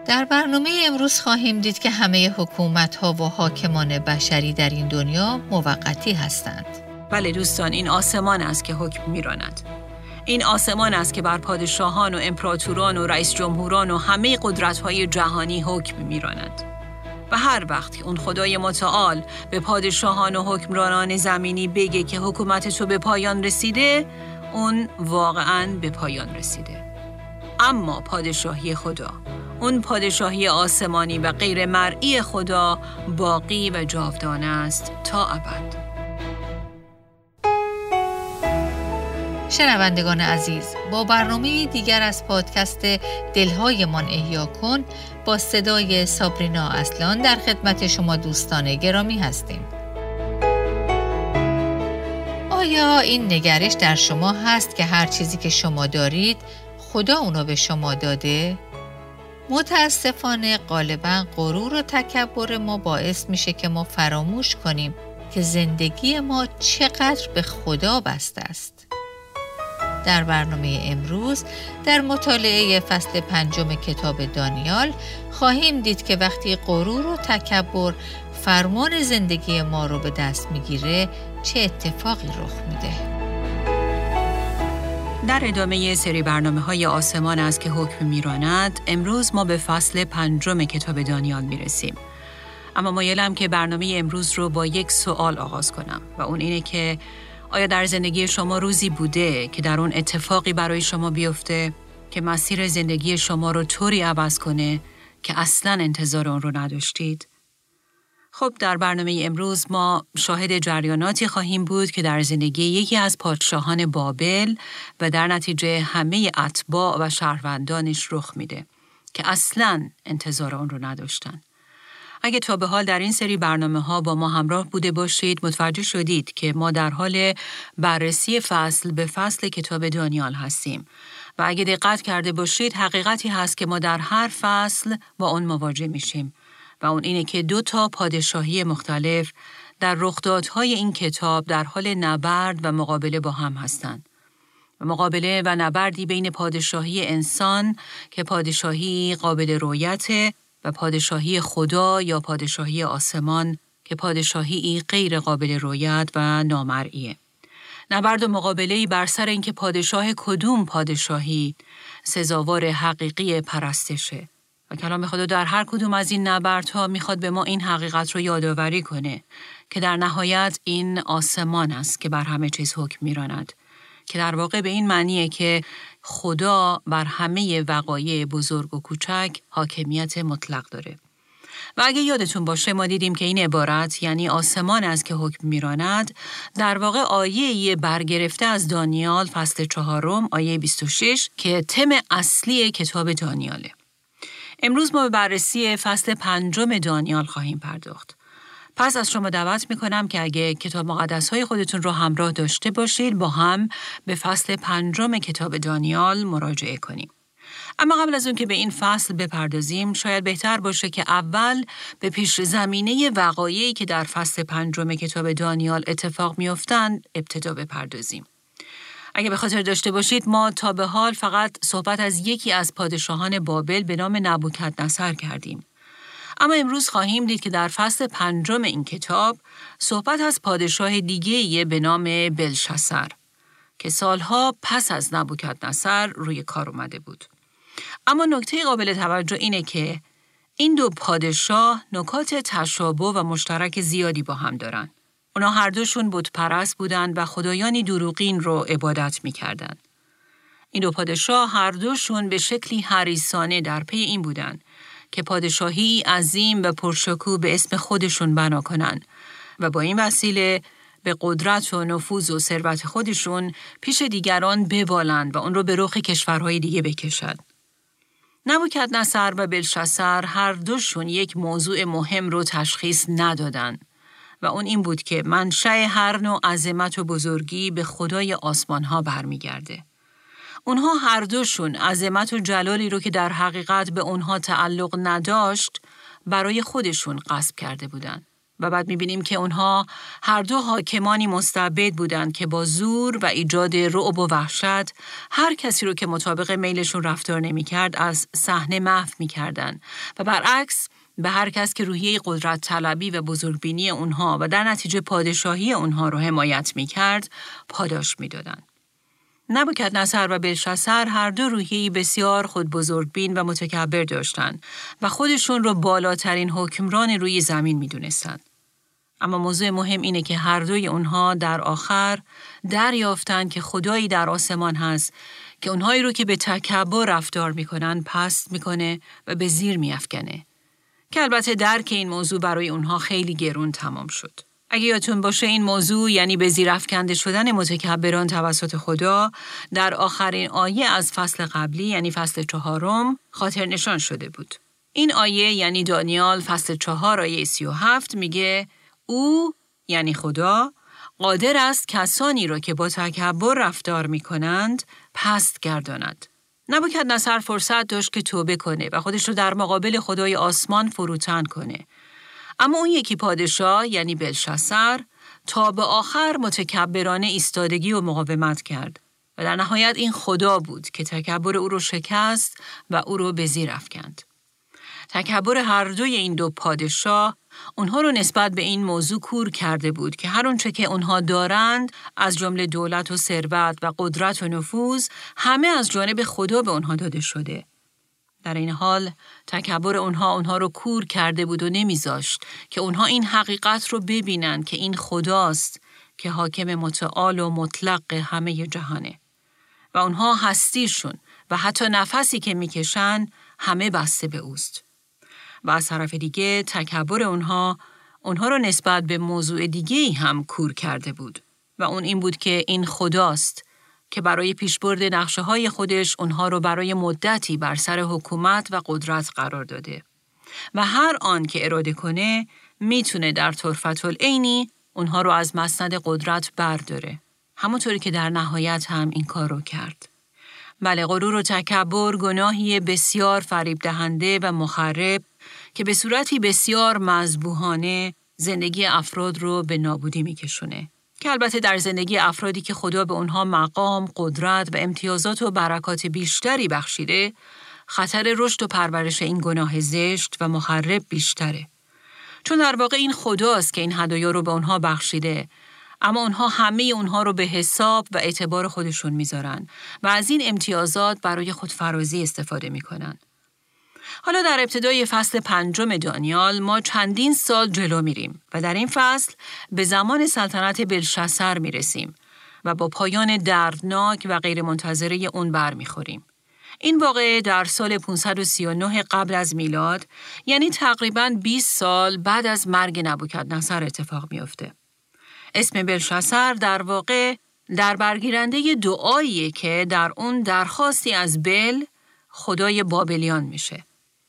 در برنامه امروز خواهیم دید که همه حکومت‌ها و حاکمان بشری در این دنیا موقتی هستند. بله دوستان، این آسمان است که حکم می‌راند. این آسمان است که بر پادشاهان و امپراتوران و رئیس جمهوران و همه قدرت‌های جهانی حکم می‌راند. و هر وقت که اون خدای متعال به پادشاهان و حکمرانان زمینی بگه که حکومت تو به پایان رسیده، اون واقعاً به پایان رسیده. اما پادشاهی خدا، اون پادشاهی آسمانی و غیر مرئی خدا باقی و جاودانه است تا ابد. شنوندگان عزیز، با برنامه دیگر از پادکست دلهایمان احیا کن با صدای سابرینا اصلان در خدمت شما دوستان گرامی هستیم. آیا این نگرش در شما هست که هر چیزی که شما دارید خدا اونو به شما داده؟ متاسفانه غالباً غرور و تکبر ما باعث میشه که ما فراموش کنیم که زندگی ما چقدر به خدا بسته است. در برنامه امروز در مطالعه فصل 5 کتاب دانیال خواهیم دید که وقتی غرور و تکبر فرمان زندگی ما رو به دست میگیره چه اتفاقی رخ میده. در ادامه سری برنامه‌های آسمان است که حکم میراند، امروز ما به فصل 5 کتاب دانیال میرسیم. اما مایلم که برنامه امروز رو با یک سوال آغاز کنم و اون اینه که آیا در زندگی شما روزی بوده که در اون اتفاقی برای شما بیفته که مسیر زندگی شما رو طوری عوض کنه که اصلاً انتظار اون رو نداشتید؟ خب در برنامه امروز ما شاهد جریاناتی خواهیم بود که در زندگی یکی از پادشاهان بابل و در نتیجه همه اتباع و شهروندانش رخ میده که اصلاً انتظار اون رو نداشتن. اگه تا به حال در این سری برنامه‌ها با ما همراه بوده باشید، متوجه شدید که ما در حال بررسی فصل به فصل کتاب دانیال هستیم و اگه دقت کرده باشید حقیقتی هست که ما در هر فصل با اون مواجه میشیم و اون اینه که 2 پادشاهی مختلف در رخدادهای این کتاب در حال نبرد و مقابله با هم هستند. مقابله و نبردی بین پادشاهی انسان که پادشاهی قابل رؤیته و پادشاهی خدا یا پادشاهی آسمان که پادشاهی غیر قابل رؤیت و نامرئیه. نبرد و مقابله‌ای بر سر اینکه پادشاه کدوم پادشاهی سزاوار حقیقی پرستشه. و کلام خدا در هر کدوم از این نبردها میخواد به ما این حقیقت رو یادآوری کنه که در نهایت این آسمان است که بر همه چیز حکم میراند، که در واقع به این معنیه که خدا بر همه وقایع بزرگ و کوچک حاکمیت مطلق داره. و اگه یادتون باشه ما دیدیم که این عبارت یعنی آسمان است که حکم میراند در واقع آیه برگرفته از دانیال فصل 4 آیه 26 که تم اصلی کتاب دانیاله. امروز ما به بررسی فصل 5 دانیال خواهیم پرداخت. پس از شما دعوت میکنم که اگه کتاب مقدس‌های خودتون رو همراه داشته باشید با هم به فصل 5 کتاب دانیال مراجعه کنیم. اما قبل از اون که به این فصل بپردازیم شاید بهتر باشه که اول به پیش زمینه وقایعی که در فصل 5 کتاب دانیال اتفاق میافتند ابتدا بپردازیم. اگه به خاطر داشته باشید ما تا به حال فقط صحبت از یکی از پادشاهان بابل به نام نبوکدنصر کردیم. اما امروز خواهیم دید که در فصل 5 این کتاب صحبت از پادشاه دیگه‌ای به نام بلشسر که سالها پس از نبوکدنصر روی کار اومده بود. اما نکته قابل توجه اینه که این 2 پادشاه نکات تشابه و مشترک زیادی با هم دارن. اونا هر دوشون بت پرست بودن و خدایانی دروغین رو عبادت می‌کردن. این 2 پادشاه هر دوشون به شکلی حریصانه در پی این بودن که پادشاهی عظیم و پرشکوه به اسم خودشون بنا کنن و با این وسیله به قدرت و نفوذ و ثروت خودشون پیش دیگران ببالند و اون رو به رخ کشورهای دیگه بکشند. نبوکدنصر و بلشسر هر دوشون یک موضوع مهم رو تشخیص ندادن و اون این بود که منشأ هر نوع عظمت و بزرگی به خدای آسمان‌ها برمیگرده. اونها هر دوشون عظمت و جلالی رو که در حقیقت به اونها تعلق نداشت برای خودشون غصب کرده بودن و بعد می‌بینیم که اونها هر دو حاکمانی مستبد بودند که با زور و ایجاد رعب و وحشت هر کسی رو که مطابق میلشون رفتار نمی‌کرد از صحنه محو می‌کردند و برعکس به هر کس که روحیه قدرت طلبی و بزرگبینی اونها و در نتیجه پادشاهی اونها رو حمایت می‌کرد پاداش می‌دادند. نبوکدنصر و بلشاسر هر دو روحیه‌ای بسیار خود بزرگبین و متکبر داشتند و خودشون رو بالاترین حکمران روی زمین می‌دونستند. اما موضوع مهم اینه که هر دوی اونها در آخر دریافتند که خدایی در آسمان هست که اونهایی رو که به تکبر رفتار میکنن پست میکنه و به زیر میافکنه. که البته درک این موضوع برای اونها خیلی گرون تمام شد. اگه یادتون باشه این موضوع یعنی به زیر افکنده شدن متکبران توسط خدا در آخرین آیه از فصل قبلی یعنی فصل 4 خاطر نشان شده بود. این آیه یعنی دانیال فصل 4 آیه 37 میگه او یعنی خدا قادر است کسانی را که با تکبر رفتار میکنند پست گرداند. نبوکدنصر فرصت داشت که توبه کنه و خودش رو در مقابل خدای آسمان فروتن کنه. اما اون یکی پادشاه یعنی بلشاسر تا به آخر متکبرانه ایستادگی و مقاومت کرد و در نهایت این خدا بود که تکبر او رو شکست و او رو به زیر افکند. تکبر هر دوی این دو پادشاه اونها رو نسبت به این موضوع کور کرده بود که هر اونچه که اونها دارند از جمله دولت و ثروت و قدرت و نفوذ همه از جانب خدا به اونها داده شده. در این حال تکبر اونها رو کور کرده بود و نمیذاشت که اونها این حقیقت رو ببینن که این خداست که حاکم متعال و مطلق همه جهانه و اونها هستیشون و حتی نفسی که میکشن همه بسته به اوست. و از طرف دیگه تکبر اونها رو نسبت به موضوع دیگه‌ای هم کور کرده بود و اون این بود که این خداست که برای پیشبرد نقشه‌های خودش اونها رو برای مدتی بر سر حکومت و قدرت قرار داده و هر آن که اراده کنه میتونه در طرفةالعینی اونها رو از مسند قدرت برداره، همونطوری که در نهایت هم این کار رو کرد. بله، غرور و تکبر گناهی بسیار فریب دهنده و مخرب که به صورتی بسیار مذبوحانه زندگی افراد رو به نابودی میکشونه. که البته در زندگی افرادی که خدا به اونها مقام، قدرت و امتیازات و برکات بیشتری بخشیده، خطر رشد و پرورش این گناه زشت و مخرب بیشتره. چون در واقع این خداست که این هدایا رو به اونها بخشیده، اما اونها همه اونها رو به حساب و اعتبار خودشون میذارن و از این امتیازات برای خودفرازی استفاده میکنن. حالا در ابتدای فصل 5 دانیال ما چندین سال جلو میریم و در این فصل به زمان سلطنت بلشاسر میرسیم و با پایان دردناک و غیرمنتظره اون برمیخوریم. این واقعه در سال 539 قبل از میلاد یعنی تقریباً 20 سال بعد از مرگ نبوکدنصر اتفاق میفته. اسم بلشاسر در واقع در برگیرنده دعاییه که در اون درخواستی از بل خدای بابلیان میشه.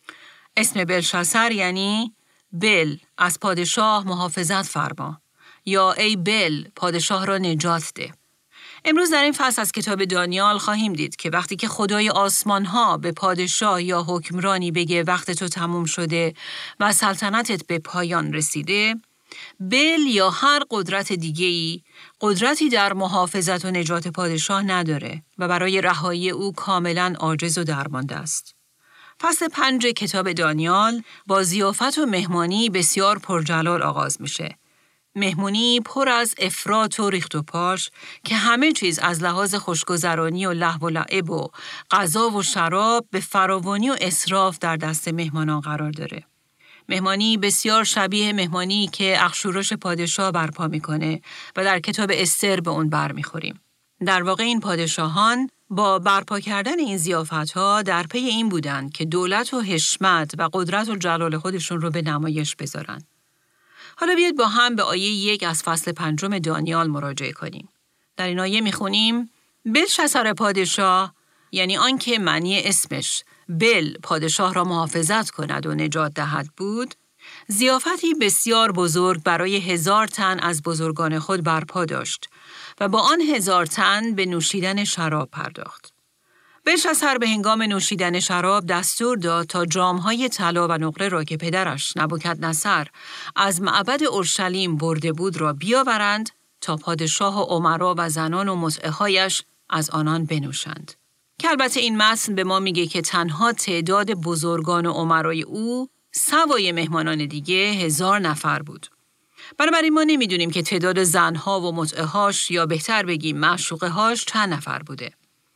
اسم بلشاسر یعنی بل از پادشاه محافظت فرما یا ای بل پادشاه را نجات ده. امروز در این فصل از کتاب دانیال خواهیم دید که وقتی که خدای آسمان ها به پادشاه یا حکمرانی بگه وقت تو تموم شده و سلطنتت به پایان رسیده، بل یا هر قدرت دیگه‌ای قدرتی در محافظت و نجات پادشاه نداره و برای رهایی او کاملاً عاجز و درمانده است. فصل 5 کتاب دانیال با ضیافت و مهمانی بسیار پرجلال آغاز میشه. مهمونی پر از افراط و ریخت و پاش که همه چیز از لحاظ خوشگذرانی و لهو و لعب و غذا و شراب به فراوانی و اسراف در دست مهمانان قرار داره. مهمانی بسیار شبیه مهمانی که اخشورش پادشاه برپا میکنه و در کتاب استر به اون برمیخوریم. در واقع این پادشاهان با برپا کردن این ضیافت‌ها در پی این بودند که دولت و حشمت و قدرت و جلال خودشون رو به نمایش بذارن. حالا بیاید با هم به آیه 1 از فصل 5 دانیال مراجعه کنیم. در این آیه میخونیم بلشاسر پادشاه، یعنی آن که معنی اسمش بل پادشاه را محافظت کند و نجات دهد بود، ضیافتی بسیار بزرگ برای 1000 تن از بزرگان خود برپا داشت و با آن 1000 تن به نوشیدن شراب پرداخت. بلشاسر به هنگام نوشیدن شراب دستور داد تا جامهای طلا و نقره را که پدرش نبوکدنصر از معبد اورشلیم برده بود را بیاورند تا پادشاه و امرا و زنان و متعهایش از آنان بنوشند. که البته این متن به ما میگه که تنها تعداد بزرگان و امرای او سوای مهمانان دیگه 1000 نفر بود. بنابراین ما نمیدونیم که تعداد زنها و متعهاش یا بهتر بگیم معشوقه‌هاش چند نفر بوده.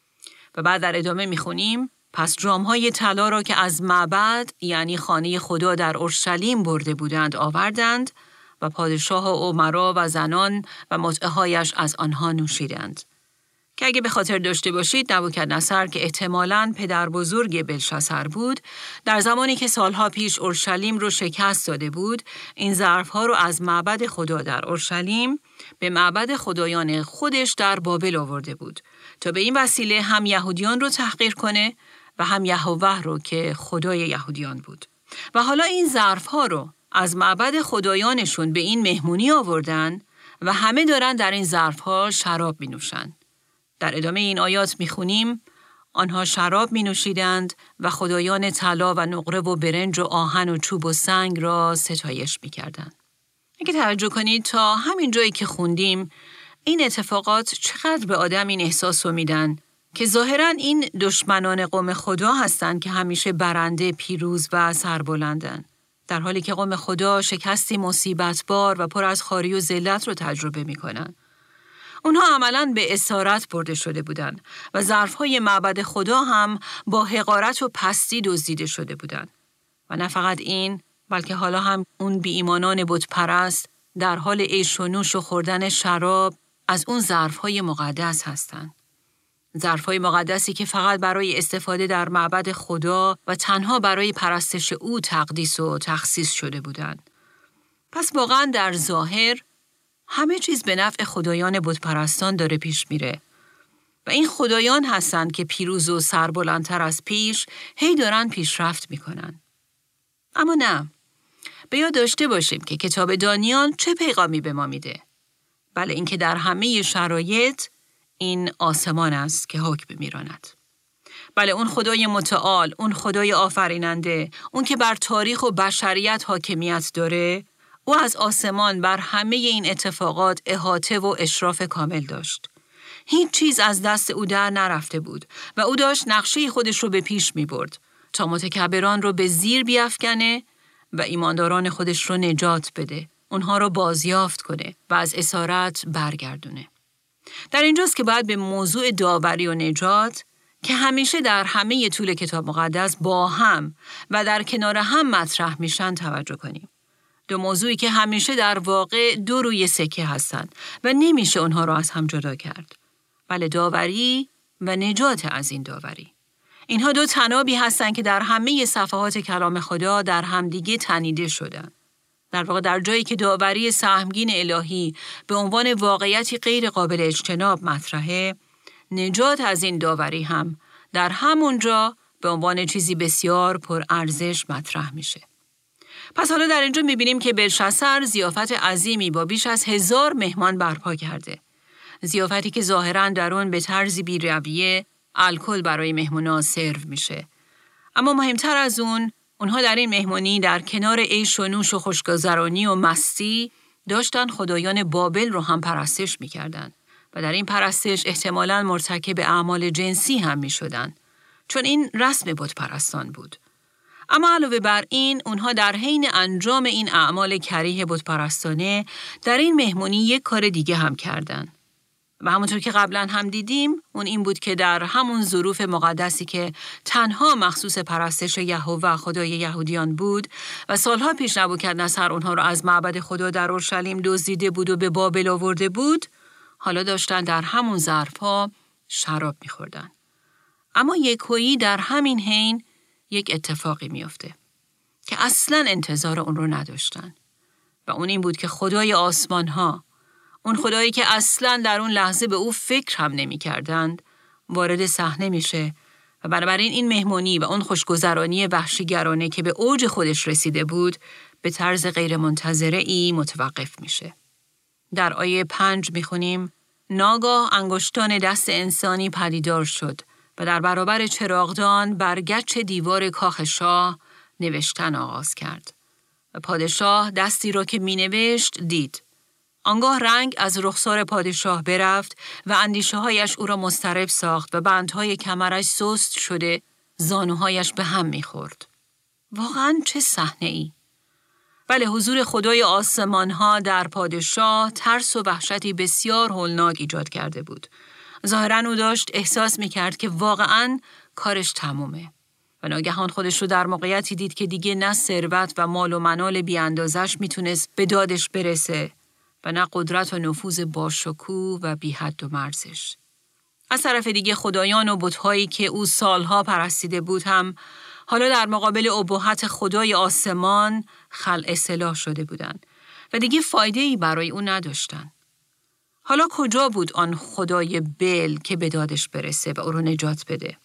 و بعد در ادامه میخونیم پس جامهای طلا را که از معبد یعنی خانه خدا در اورشلیم برده بودند آوردند و پادشاه و امرا و زنان و متعهایش از آنها نوشیدند. که اگه به خاطر داشته باشید نبوکدنصر که احتمالاً پدر بزرگ بلشاسر بود، در زمانی که سالها پیش اورشلیم رو شکست داده بود، این ظرفها رو از معبد خدا در اورشلیم به معبد خدایان خودش در بابل آورده بود تا به این وسیله هم یهودیان رو تحقیر کنه و هم یهوه رو که خدای یهودیان بود. و حالا این ظرفها رو از معبد خدایانشون به این مهمونی آوردن و همه دارن در این ظرفها شراب می نوشن. در ادامه این آیات میخونیم آنها شراب می نوشیدند و خدایان طلا و نقره و برنج و آهن و چوب و سنگ را ستایش می کردند. اگه توجه کنید تا همین جایی که خوندیم این اتفاقات چقدر به آدم این احساس رو میدن که ظاهراً این دشمنان قوم خدا هستند که همیشه برنده، پیروز و سربلندن، در حالی که قوم خدا شکستی مصیبتبار و پر از خواری و ذلت رو تجربه میکنن. اونها عملاً به اسارت برده شده بودند و ظرفهای معبد خدا هم با حقارت و پستی دزدیده شده بودند. و نه فقط این، بلکه حالا هم اون بی ایمانان بت پرست در حال عیش و نوش و خوردن شراب از اون ظرفهای مقدس هستند. ظرفهای مقدسی که فقط برای استفاده در معبد خدا و تنها برای پرستش او تقدیس و تخصیص شده بودند. پس واقعاً در ظاهر همه چیز به نفع خدایان بت پرستان داره پیش میره و این خدایان هستند که پیروز و سربلندتر از پیش هی دارن پیشرفت میکنن. اما نه، به یاد داشته باشیم که کتاب دانیال چه پیغامی به ما میده. بله اینکه در همه شرایط این آسمان است که حکم میراند. بله اون خدای متعال، اون خدای آفریننده، اون که بر تاریخ و بشریت حاکمیت داره، او از آسمان بر همه این اتفاقات احاطه و اشراف کامل داشت. هیچ چیز از دست او در نرفته بود و او داشت نقشه خودش رو به پیش می برد تا متکبران رو به زیر بیفکنه و ایمانداران خودش رو نجات بده، اونها رو بازیافت کنه و از اسارت برگردونه. در اینجاست که باید به موضوع داوری و نجات که همیشه در همه طول کتاب مقدس با هم و در کنار هم مطرح میشن توجه کنیم. دو موضوعی که همیشه در واقع دو روی سکه هستند و نمیشه اونها رو از هم جدا کرد. بله داوری و نجات از این داوری. اینها دو تنابی هستند که در همه صفحات کلام خدا در همدیگه تنیده شدن. در واقع در جایی که داوری سهمگین الهی به عنوان واقعیتی غیر قابل اجتناب مطرحه، نجات از این داوری هم در همونجا به عنوان چیزی بسیار پرارزش مطرح میشه. پس حالا در اینجا میبینیم که بلشاسر ضیافت عظیمی با بیش از 1000 مهمان برپا کرده. ضیافتی که ظاهراً در اون به طرزی بی‌رویه الکل برای مهمونا سرو میشه. اما مهمتر از اون، اونها در این مهمانی در کنار عیش و نوش و خوشگذرانی و مستی داشتن خدایان بابل رو هم پرستش میکردن و در این پرستش احتمالاً مرتکب اعمال جنسی هم میشدن، چون این رسم بت پرستان بود. اما علاوه بر این، اونها در حین انجام این اعمال کریه بت پرستانه در این مهمانی یک کار دیگه هم کردن. و همونطور که قبلا هم دیدیم، اون این بود که در همون ظروف مقدسی که تنها مخصوص پرستش یهوه خدای یهودیان بود و سالها پیش نبوکدنصر اونها رو از معبد خدا در اورشلیم دزدیده بود و به بابل آورده بود، حالا داشتن در همون ظرفها شراب می‌خوردن. اما یکویی در همین حین یک اتفاقی میفته که اصلاً انتظار اون رو نداشتن و اون این بود که خدای آسمان‌ها، اون خدایی که اصلاً در اون لحظه به او فکر هم نمی کردند، وارد صحنه میشه و بنابراین این مهمانی و اون خوشگذرانی وحشیگرانه که به اوج خودش رسیده بود به طرز غیر منتظره‌ای متوقف میشه. در آیه 5 میخونیم: ناگاه انگشتان دست انسانی پدیدار شد و در برابر چراغدان بر گچ دیوار کاخ شاه نوشتن آغاز کرد. و پادشاه دستی را که می نوشت دید. آنگاه رنگ از رخسار پادشاه برفت و اندیشه‌هایش او را مضطرب ساخت و بندهای کمرش سست شده، زانوهایش به هم می‌خورد. واقعاً چه صحنه‌ای! بله، حضور خدای آسمان‌ها در پادشاه ترس و وحشتی بسیار هولناک ایجاد کرده بود. ظاهراً او داشت احساس می‌کرد که واقعاً کارش تمومه. و ناگهان خودش رو در موقعیتی دید که دیگه نه ثروت و مال و منال بی‌اندازه‌اش میتونست به دادش برسه و نه قدرت و نفوذ باشکوه و بی حد و مرزش. از طرف دیگه خدایان و بت‌هایی که او سالها پرستیده بود هم حالا در مقابل ابهت خدای آسمان خلع سلاح شده بودند و دیگه فایده‌ای برای او نداشتن. حالا کجا بود آن خدای بل که به دادش برسه و او رو نجات بده؟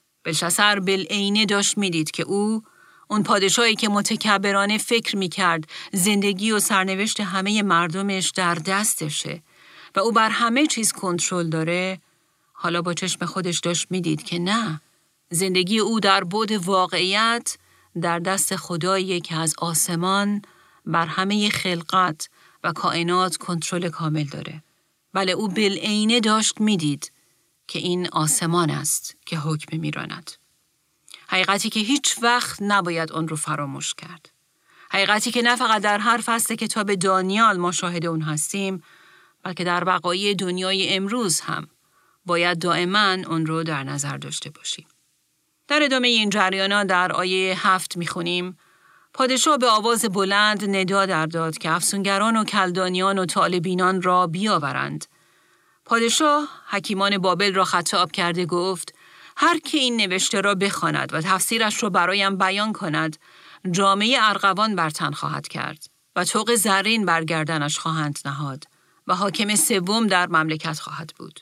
بلشسر بالعینه داشت میدید که اون پادشاهی که متکبرانه فکر میکرد زندگی و سرنوشت همه مردمش در دستشه و او بر همه چیز کنترل داره، حالا با چشم خودش داشت میدید که نه، زندگی او در بعد واقعیت در دست خدایی که از آسمان بر همه خلقت و کائنات کنترل کامل داره. بله، او بالعینه داشت میدید که این آسمان است که حکم میراند. حقیقتی که هیچ وقت نباید آن رو فراموش کرد. حقیقتی که نه فقط در هر فصل کتاب دانیال ما شاهد اون هستیم، بلکه در وقایع دنیای امروز هم باید دائما اون رو در نظر داشته باشیم. در ادامه این جریانات در آیه 7 میخونیم: پادشاه به آواز بلند ندا در داد که افسونگران و کلدانیان و طالبینان را بیاورند. پادشاه حکیمان بابل را خطاب کرده گفت: هر که این نوشته را بخواند و تفسیرش را برایم بیان کند، جامه ارغوان بر تن خواهد کرد و طوق زرین بر گردنش خواهند نهاد و حاکم سوم در مملکت خواهد بود.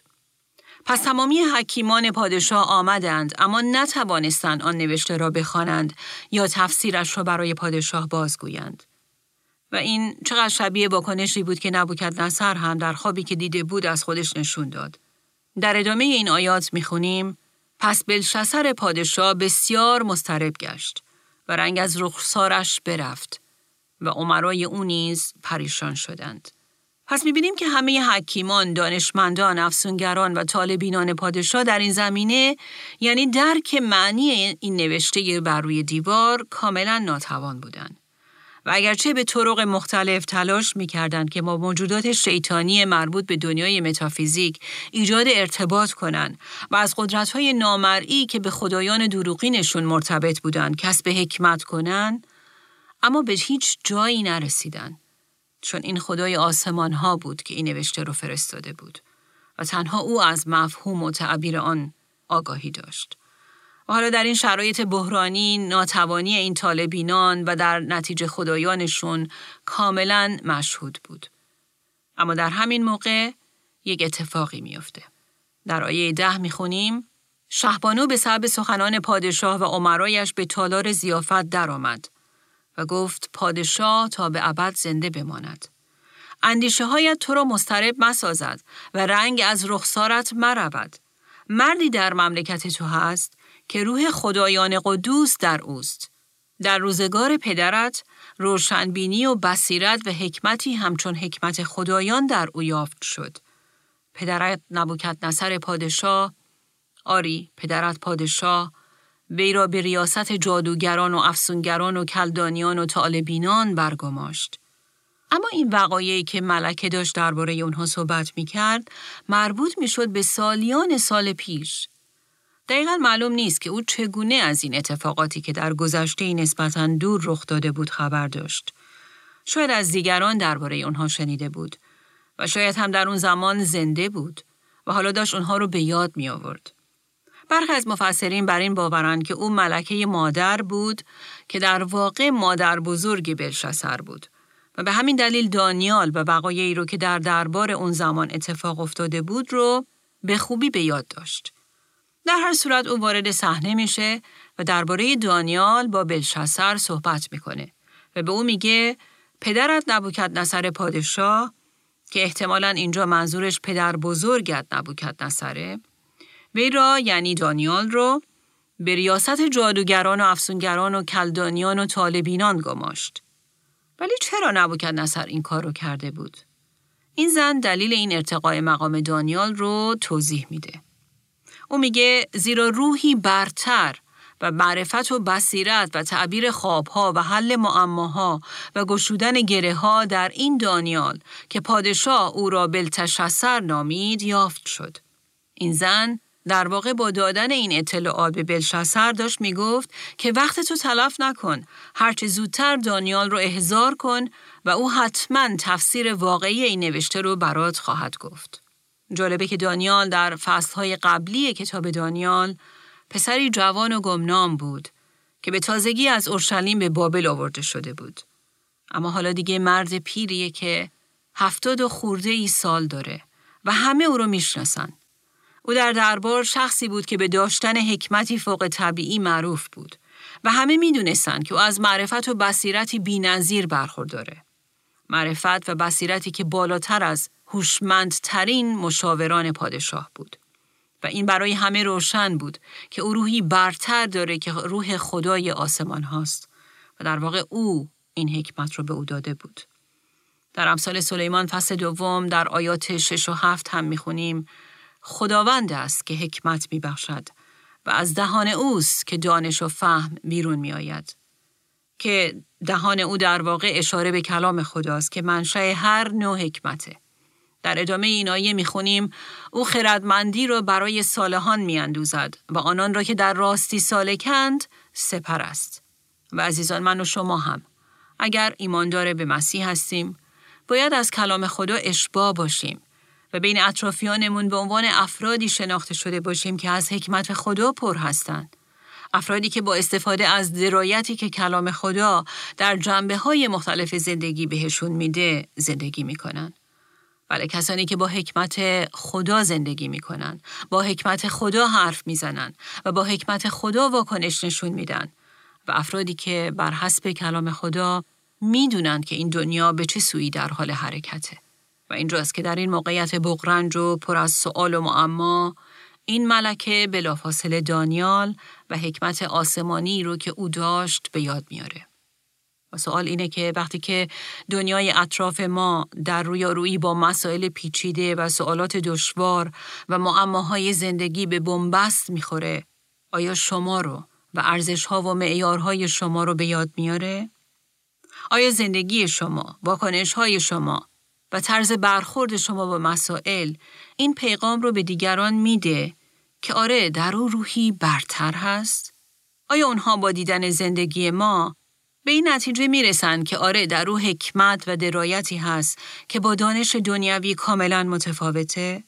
پس تمامی حکیمان پادشاه آمدند، اما نتوانستند آن نوشته را بخوانند یا تفسیرش را برای پادشاه بازگویند. و این چقدر شبیه واکنشی بود که نبوکدنصر هم در خوابی که دیده بود از خودش نشون داد. در ادامه این آیات میخونیم: پس بلشسر پادشاه بسیار مضطرب گشت و رنگ از رخسارش برفت و امرای او نیز پریشان شدند. پس می‌بینیم که همه حکیمان، دانشمندان، افسونگران و طالبینان پادشاه در این زمینه، یعنی درک معنی این نوشته بر روی دیوار، کاملا ناتوان بودند. و اگرچه به طرق مختلف تلاش می‌کردند که با موجودات شیطانی مربوط به دنیای متافیزیک ایجاد ارتباط کنند و از قدرت‌های نامرئی که به خدایان دروغینشون مرتبط بودند کسب حکمت کنند، اما به هیچ جایی نرسیدند. چون این خدای آسمان ها بود که این نوشته رو فرستاده بود و تنها او از مفهوم و تعبیر آن آگاهی داشت. و حالا در این شرایط بحرانی ناتوانی این طالبینان و در نتیجه خدایانشون کاملا مشهود بود. اما در همین موقع یک اتفاقی میفته. در آیه 10 میخونیم: شهبانو به سبب سخنان پادشاه و امرایش به تالار ضیافت در آمد و گفت: پادشاه تا به ابد زنده بماند. اندیشه هایت تو را مضطرب مسازد و رنگ از رخسارت مرود. مردی در مملکت تو هست که روح خدایان قدوس در اوست. در روزگار پدرت روشنبینی و بصیرت و حکمتی همچون حکمت خدایان در او یافت شد. پدرت نبوکدنصر پادشاه، آری پدرت پادشاه، وی را به ریاست جادوگران و افسونگران و کلدانیان و طالبینان برگماشت. اما این وقایعی که ملکه داشت درباره اونها صحبت می‌کرد، مربوط می‌شد به سالیان سال پیش. دقیقاً معلوم نیست که او چگونه از این اتفاقاتی که در گذشته نسبتاً دور رخ داده بود خبر داشت. شاید از دیگران درباره اونها شنیده بود و شاید هم در اون زمان زنده بود و حالا داشت اونها رو به یاد می آورد. برخی از مفسرین بر این باورند که او ملکه مادر بود که در واقع مادر بزرگ بلشسر بود و به همین دلیل دانیال و وقایعی رو که در دربار اون زمان اتفاق افتاده بود رو به خوبی به یاد داشت. در هر صورت او وارد صحنه میشه و درباره دانیال با بلشسر صحبت میکنه و به او میگه پدرت نبوکدنصر پادشاه، که احتمالاً اینجا منظورش پدر بزرگت نبوکدنصره، وی را یعنی دانیال رو به ریاست جادوگران و افسونگران و کلدانیان و طالبینان گماشت. ولی چرا نبوکدنصر این کار رو کرده بود؟ این زن دلیل این ارتقای مقام دانیال رو توضیح میده. او میگه زیرا روحی برتر و معرفت و بصیرت و تعبیر خوابها و حل معماها و گشودن گره‌ها در این دانیال که پادشاه او را بلتشسر نامید یافت شد. این زن در واقع با دادن این اطلاعات به بلشسر داشت میگفت که وقت تو تلف نکن، هرچه زودتر دانیال رو احضار کن و او حتما تفسیر واقعی این نوشته رو برات خواهد گفت. جالبه که دانیال در فصلهای قبلی کتاب دانیال پسری جوان و گمنام بود که به تازگی از اورشلیم به بابل آورده شده بود. اما حالا دیگه مرد پیریه که 70 خورده ای سال داره و همه او رو میشناسن. او در دربار شخصی بود که به داشتن حکمتی فوق طبیعی معروف بود و همه میدونستن که او از معرفت و بصیرتی بی‌نظیر برخورداره. معرفت و بصیرتی که بالاتر از هوشمندترین مشاوران پادشاه بود. و این برای همه روشن بود که او روحی برتر داره که روح خدای آسمان هاست و در واقع او این حکمت رو به او داده بود. در امثال سلیمان فصل 2 در آیات 6 و 7 هم میخونیم خداوند است که حکمت میبخشد و از دهان اوست که دانش و فهم بیرون میآید. که دهان او در واقع اشاره به کلام خداست که منشأ هر نوع حکمته. در ادامه این آیه میخونیم او خردمندی را برای صالحان میاندوزد و آنان را که در راستی سالکند سپر است. و عزیزان من و شما هم اگر ایماندار به مسیح هستیم باید از کلام خدا اشباع باشیم و بین اطرافیانمون به عنوان افرادی شناخته شده باشیم که از حکمت خدا پر هستند. افرادی که با استفاده از درایتی که کلام خدا در جنبه‌های مختلف زندگی بهشون میده زندگی میکنن. ولی کسانی که با حکمت خدا زندگی میکنن، با حکمت خدا حرف میزنن و با حکمت خدا واکنش نشون میدن و افرادی که بر حسب کلام خدا میدونن که این دنیا به چه سویی در حال حرکته. و اینجاست که در این موقعیت بغرنج و پر از سؤال و معما این ملکه بلافاصله دانیال و حکمت آسمانی رو که او داشت به یاد میاره. و سوال اینه که وقتی که دنیای اطراف ما در رویارویی با مسائل پیچیده و سوالات دشوار و معماهای زندگی به بنبست میخوره، آیا شما رو و ارزش‌ها و معیارهای شما رو به یاد میاره؟ آیا زندگی شما، واکنش‌های شما و طرز برخورد شما با مسائل این پیغام رو به دیگران میده که آره در او روحی برتر هست؟ آیا اونها با دیدن زندگی ما به این نتیجه میرسن که آره در او حکمت و درایتی هست که با دانش دنیوی کاملا متفاوته؟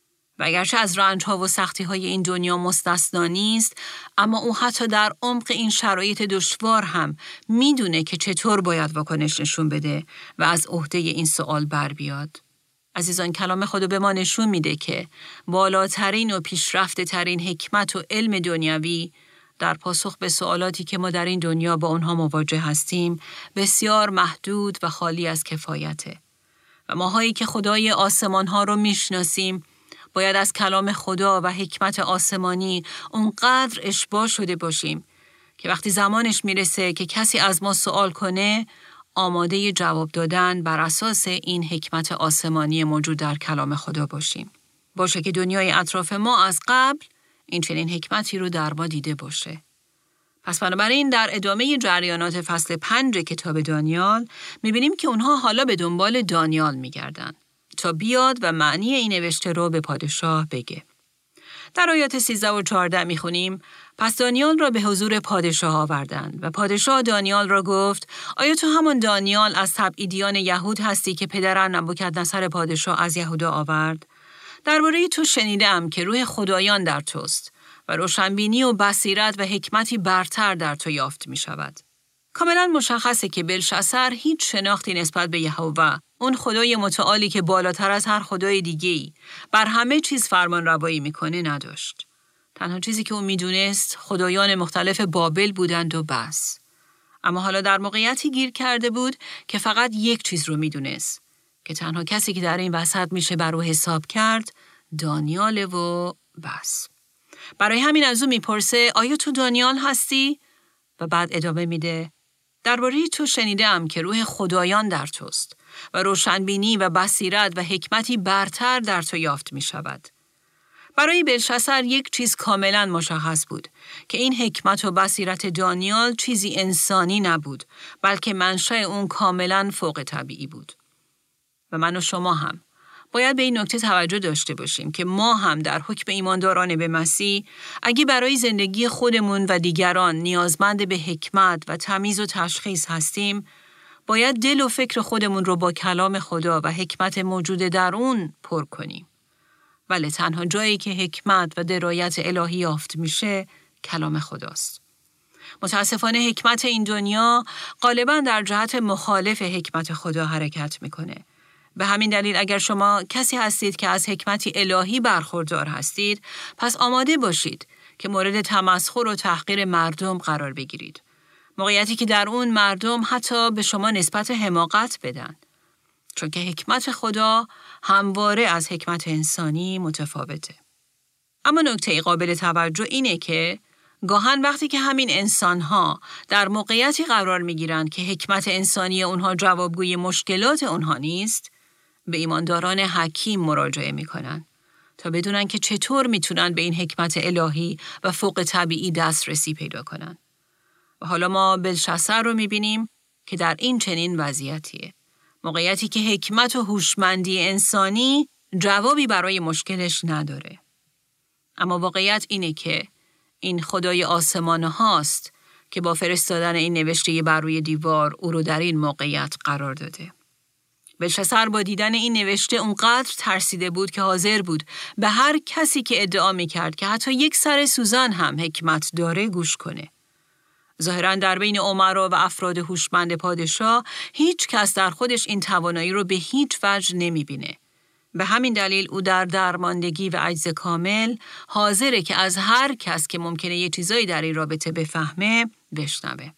و اگرچه از رنج‌ها و سختی‌های این دنیا مستثنا نیست، اما او حتی در عمق این شرایط دشوار هم میدونه که چطور باید واکنش نشون بده و از عهده این سوال بر بیاد. عزیزان کلام خدا به ما نشون میده که بالاترین و پیشرفته ترین حکمت و علم دنیوی در پاسخ به سوالاتی که ما در این دنیا با اونها مواجه هستیم بسیار محدود و خالی از کفایته. و ماهایی که خدای آسمان ها رو میشناسیم باید از کلام خدا و حکمت آسمانی اونقدر اشباع شده باشیم که وقتی زمانش میرسه که کسی از ما سوال کنه آماده جواب دادن بر اساس این حکمت آسمانی موجود در کلام خدا باشیم. باشه که دنیای اطراف ما از قبل این چنین حکمتی رو در ما دیده باشه. پس بنابراین در ادامه جریانات فصل 5 کتاب دانیال میبینیم که اونها حالا به دنبال دانیال میگردن تا بیاد و معنی این نوشته رو به پادشاه بگه. در آیات 13 و 14 میخونیم پس دانیال را به حضور پادشاه آوردند و پادشاه دانیال را گفت آیا تو همون دانیال از تبعیدیان یهود هستی که پدرم نبوکدنصر پادشاه از یهودا آورد؟ درباره تو شنیدم که روح خدایان در توست و روشنبینی و بصیرت و حکمتی برتر در تو یافت می شود. کاملا مشخصه که بلشسر هیچ شناختی نسبت به یهوه، اون خدای متعالی که بالاتر از هر خدای دیگه‌ای بر همه چیز فرمان روایی میکنه نداشت. تنها چیزی که اون میدونست خدایان مختلف بابل بودند و بس. اما حالا در موقعیتی گیر کرده بود که فقط یک چیز رو میدونست که تنها کسی که در این وسط میشه بر او حساب کرد دانیال و بس. برای همین از او میپرسه آیا تو دانیال هستی؟ و بعد ادامه میده درباره تو شنیدم که روح خدایان در توست و روشنبینی و بصیرت و حکمتی برتر در تو یافت می شود. برای بلشسر یک چیز کاملا مشخص بود که این حکمت و بصیرت دانیال چیزی انسانی نبود بلکه منشأ اون کاملا فوق طبیعی بود. و من و شما هم باید به این نکته توجه داشته باشیم که ما هم در حکم ایمانداران به مسیح اگه برای زندگی خودمون و دیگران نیازمند به حکمت و تمیز و تشخیص هستیم، باید دل و فکر خودمون رو با کلام خدا و حکمت موجود در اون پر کنیم. ولی تنها جایی که حکمت و درایت الهی یافت میشه کلام خداست. متاسفانه حکمت این دنیا غالباً در جهت مخالف حکمت خدا حرکت میکنه. به همین دلیل اگر شما کسی هستید که از حکمتی الهی برخوردار هستید، پس آماده باشید که مورد تمسخر و تحقیر مردم قرار بگیرید. موقعیتی که در اون مردم حتی به شما نسبت حماقت بدن. چون که حکمت خدا همواره از حکمت انسانی متفاوته. اما نکته قابل توجه اینه که گاهن وقتی که همین انسان‌ها در موقعیتی قرار می‌گیرند که حکمت انسانی اونها جوابگوی مشکلات اونها نیست، به ایمانداران حکیم مراجعه می‌کنن تا بدونن که چطور میتونن به این حکمت الهی و فوق طبیعی دسترسی پیدا کنن. و حالا ما بلشسر رو می‌بینیم که در این چنین وضعیتیه. موقعیتی که حکمت و هوشمندی انسانی جوابی برای مشکلش نداره. اما واقعیت اینه که این خدای آسمان هاست که با فرستادن این نوشته بر روی دیوار او رو در این موقعیت قرار داده. بلشسر با دیدن این نوشته اونقدر ترسیده بود که حاضر بود به هر کسی که ادعا می‌کرد که حتی یک سر سوزن هم حکمت داره گوش کنه. ظاهراً در بین امرا و افراد هوشمند پادشاه هیچ کس در خودش این توانایی رو به هیچ وجه نمی‌بینه. به همین دلیل او در درماندگی و عجز کامل حاضره که از هر کس که ممکنه یه چیزایی در این رابطه بفهمه بشنوه.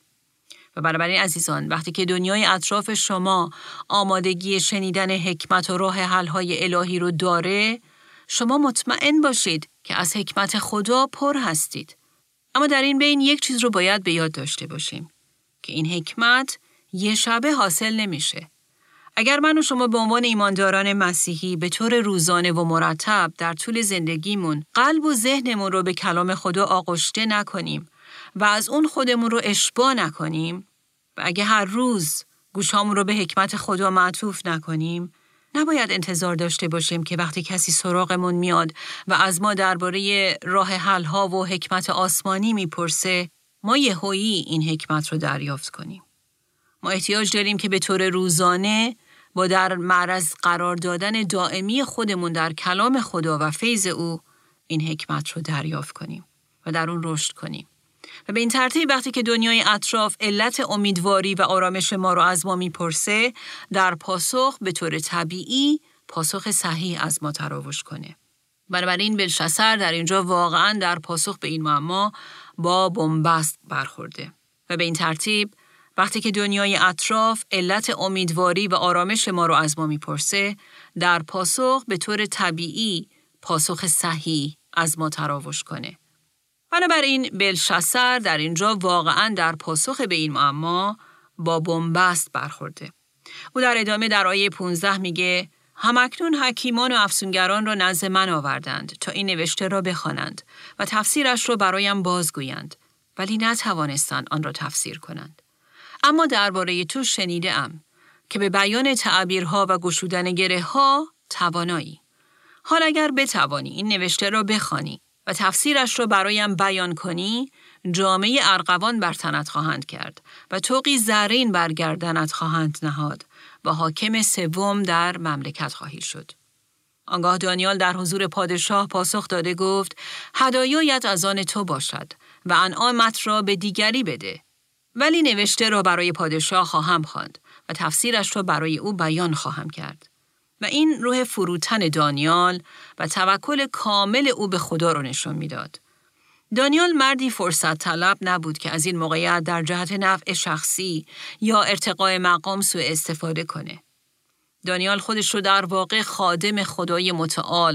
و بنابراین عزیزان، وقتی که دنیای اطراف شما آمادگی شنیدن حکمت و راه حل‌های الهی رو داره، شما مطمئن باشید که از حکمت خدا پر هستید. اما در این بین یک چیز رو باید به یاد داشته باشیم که این حکمت یه شبه حاصل نمیشه. اگر من و شما به عنوان ایمانداران مسیحی به طور روزانه و مرتب در طول زندگیمون قلب و ذهنمون رو به کلام خدا آغشته نکنیم و از اون خودمون رو اشباع نکنیم و اگه هر روز گوشامون رو به حکمت خدا معطوف نکنیم، نباید انتظار داشته باشیم که وقتی کسی سراغمون میاد و از ما درباره راه حل‌ها و حکمت آسمانی میپرسه، ما یهویی این حکمت رو دریافت کنیم. ما احتیاج داریم که به طور روزانه با در معرض قرار دادن دائمی خودمون در کلام خدا و فیض او این حکمت رو دریافت کنیم و در اون رشد کنیم. و به این ترتیب وقتی که دنیای اطراف علت امیدواری و آرامش ما رو از ما میپرسه، در پاسخ به طور طبیعی پاسخ صحیح از ما تراوش کنه. بنابراین بلشسر در اینجا واقعاً در پاسخ به این معما با بنبست برخورده. و به این ترتیب وقتی که دنیای اطراف علت امیدواری و آرامش ما رو از ما میپرسه، در پاسخ به طور طبیعی پاسخ صحیح از ما تراوش کنه. بنابراین بلشسر در اینجا واقعاً در پاسخ به این معما با بنبست برخورده. او در ادامه در آیه 15 میگه همکنون حکیمان و افسونگران را نزد من آوردند تا این نوشته را بخوانند و تفسیرش را برایم بازگویند، ولی نتوانستند آن را تفسیر کنند. اما درباره تو شنیده‌ام که به بیان تعبیرها و گشودن گره‌ها توانایی. حال اگر بتوانی این نوشته را بخوانی و تفسیرش را برایم بیان کنی، جامه ارغوان بر تنت خواهند کرد و طوقی زرین بر گردنت خواهند نهاد و حاکم سوم در مملکت خواهی شد. آنگاه دانیال در حضور پادشاه پاسخ داده گفت هدایایت از آن تو باشد و انعامت را به دیگری بده، ولی نوشته را برای پادشاه خواهم خواند و تفسیرش را برای او بیان خواهم کرد. و این روح فروتن دانیال و توکل کامل او به خدا را نشان میداد. دانیال مردی فرصت طلب نبود که از این موقعیت در جهت نفع شخصی یا ارتقاء مقام سوء استفاده کنه. دانیال خودش رو در واقع خادم خدای متعال،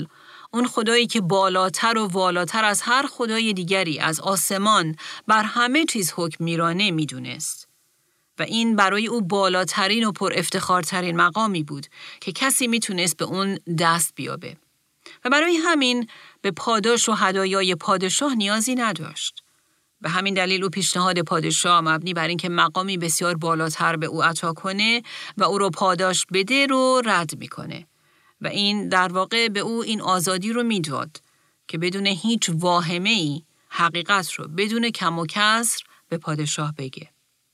اون خدایی که بالاتر و والاتر از هر خدای دیگری از آسمان بر همه چیز حکم میرانه میدونست. و این برای او بالاترین و پر افتخارترین مقامی بود که کسی میتونست به اون دست بیابه. و برای همین به پاداش و هدایای پادشاه نیازی نداشت. به همین دلیل او پیشنهاد پادشاه مبنی بر اینکه مقامی بسیار بالاتر به او عطا کنه و او رو پاداش بده رو رد میکنه. و این در واقع به او این آزادی رو میداد که بدون هیچ واهمه‌ای حقیقت رو بدون کم و کسر به پادشاه بگه.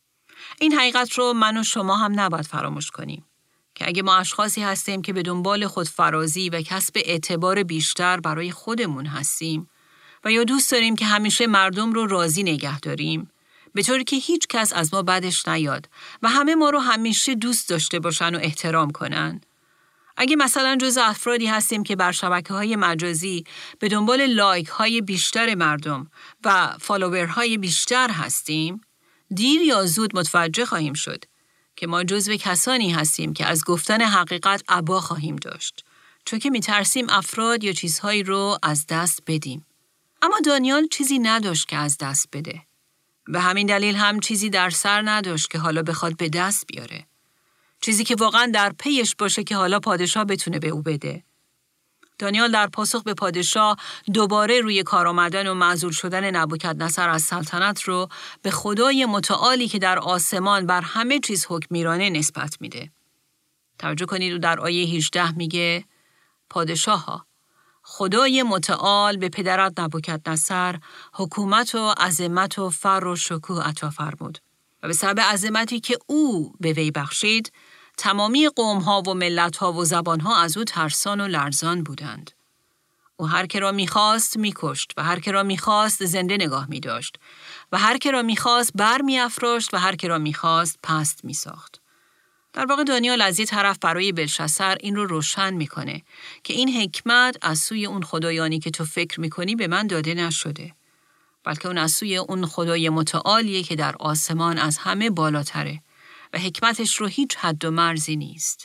این حقیقت رو من و شما هم نباید فراموش کنیم که اگه ما اشخاصی هستیم که به دنبال خودفرازی و کسب اعتبار بیشتر برای خودمون هستیم و یا دوست داریم که همیشه مردم رو راضی نگه داریم به طوری که هیچ کس از ما بدش نیاد و همه ما رو همیشه دوست داشته باشن و احترام کنن، اگه مثلا جز افرادی هستیم که بر شبکه‌های مجازی به دنبال لایک‌های بیشتر مردم و فالوورهای بیشتر هستیم، دیر یا زود متوجه خواهیم شد که ما جزو کسانی هستیم که از گفتن حقیقت ابا خواهیم داشت، چون که می‌ترسیم افراد یا چیزهایی رو از دست بدیم. اما دانیال چیزی نداشت که از دست بده. به همین دلیل هم چیزی در سر نداشت که حالا بخواد به دست بیاره. چیزی که واقعا در پیش باشه که حالا پادشاه بتونه به او بده. دانیال در پاسخ به پادشاه دوباره روی کار آمدن و معزول شدن نبوکدنصر از سلطنت رو به خدای متعالی که در آسمان بر همه چیز حکم میرانه نسبت میده. توجه کنید او در آیه 18 میگه پادشاها، خدای متعال به پدرت نبوکدنصر حکومت و عظمت و فر و شکوه عطا فرمود و به سبب عظمتی که او به وی بخشید تمامی قوم‌ها و ملت‌ها و زبان‌ها از او ترسان و لرزان بودند. او هر که را می‌خواست می‌کشت و هر که را می‌خواست زنده نگاه می‌داشت و هر که را می‌خواست بر می‌افراشت و هر که را می‌خواست پست می‌ساخت. در واقع دانیال از یک طرف برای بلشسر این رو روشن می‌کنه که این حکمت از سوی اون خدایانی که تو فکر می‌کنی به من داده نشده، بلکه اون از سوی اون خدای متعالیه که در آسمان از همه بالاتره و حکمتش رو هیچ حد و مرزی نیست.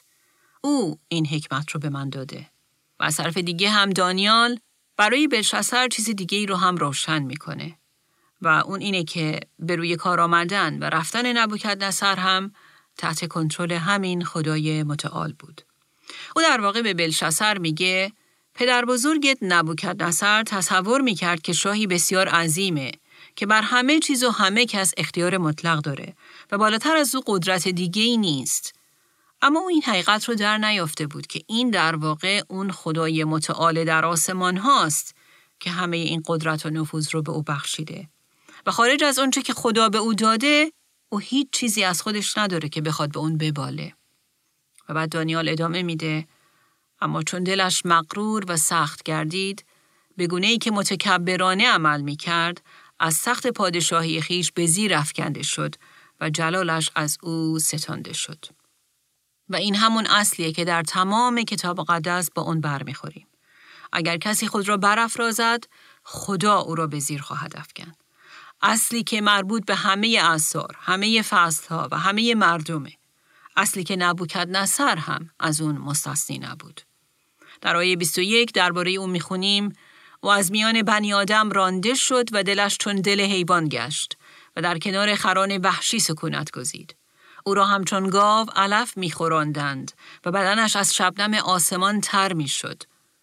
او این حکمت رو به من داده. و از طرف دیگه هم دانیال برای بلشسر چیز دیگه ای رو هم روشن میکنه. و اون اینه که به روی کار آمدن و رفتن نبوکدنصر هم تحت کنترل همین خدای متعال بود. او در واقع به بلشسر میگه پدر بزرگت نبوکدنصر تصور میکرد که شاهی بسیار عظیمه که بر همه چیز و همه کس اختیار مطلق داره و بالاتر از او قدرت دیگه‌ای نیست. اما او این حقیقت رو در نیافته بود که این در واقع اون خدای متعال در آسمان هاست که همه این قدرت و نفوذ رو به او بخشیده. و خارج از اونچه که خدا به او داده، او هیچ چیزی از خودش نداره که بخواد به اون بباله. و بعد دانیال ادامه میده اما چون دلش مغرور و سخت گردید، به گونه‌ای که متکبرانه عمل میکرد، از سخت پادشاهی خیش به زیر افکنده شد و جلالش از او ستانده شد. و این همون اصلیه که در تمام کتاب مقدس با اون برمیخوریم. اگر کسی خود را برافرازد، خدا او را به زیر خواهد افکند. اصلی که مربوط به همه اعصار، همه فصلها و همه مردمه. اصلی که نبوکدنصر هم از اون مستثنی نبود. در آیه 21 درباره اون میخونیم و از میان بنی آدم رانده شد و دلش چون دل حیوان گشت و در کنار خران وحشی سکونت گزید. او را همچون گاو علف میخوراندند و بدنش از شبنم آسمان تر میشد.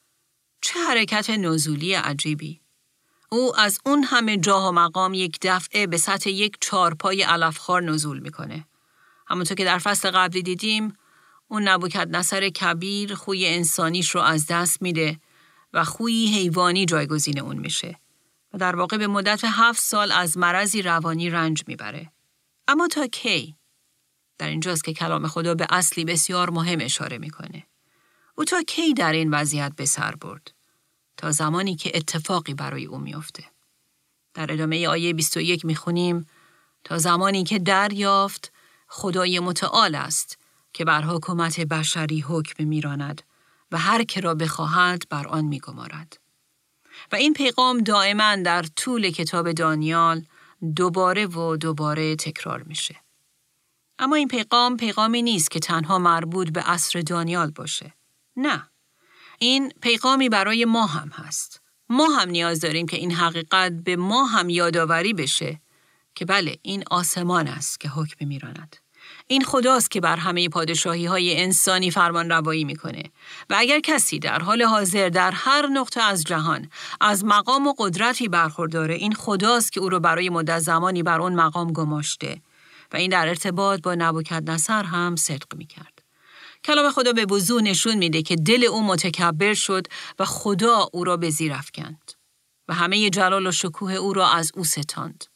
چه حرکت نزولی عجیبی! او از اون همه جاه و مقام یک دفعه به سطح یک چارپای علفخوار نزول میکنه. همونطور که در فصل قبلی دیدیم، اون نبوکدنصر کبیر خوی انسانیش رو از دست میده و خوی حیوانی جایگزین اون میشه و در واقع به مدت 7 سال از مرضی روانی رنج میبره. اما تا کی؟ در اینجاست که کلام خدا به اصلی بسیار مهم اشاره میکنه. او تا کی در این وضعیت به سر برد؟ تا زمانی که اتفاقی برای او میفته. در ادامه آیه 21 میخونیم تا زمانی که دریافت خدای متعال است که بر حکومت بشری حکم میراند و هر که را بخواهد بر آن میگمارد. و این پیغام دائما در طول کتاب دانیال دوباره و دوباره تکرار میشه. اما این پیغامی نیست که تنها مربوط به عصر دانیال باشه. نه. این پیغامی برای ما هم هست. ما هم نیاز داریم که این حقیقت به ما هم یادآوری بشه که بله، این آسمان است که حکم میراند. این خداست که بر همه پادشاهی‌های انسانی فرمان روایی میکنه و اگر کسی در حال حاضر در هر نقطه از جهان از مقام و قدرتی برخورداره، این خداست که او رو برای مدت زمانی بر اون مقام گماشته و این در ارتباط با نبوکدنصر هم صدق میکرد. کلام خدا به وضوح نشون میده که دل او متکبر شد و خدا او را به زیر افکند و همه جلال و شکوه او را از او ستاند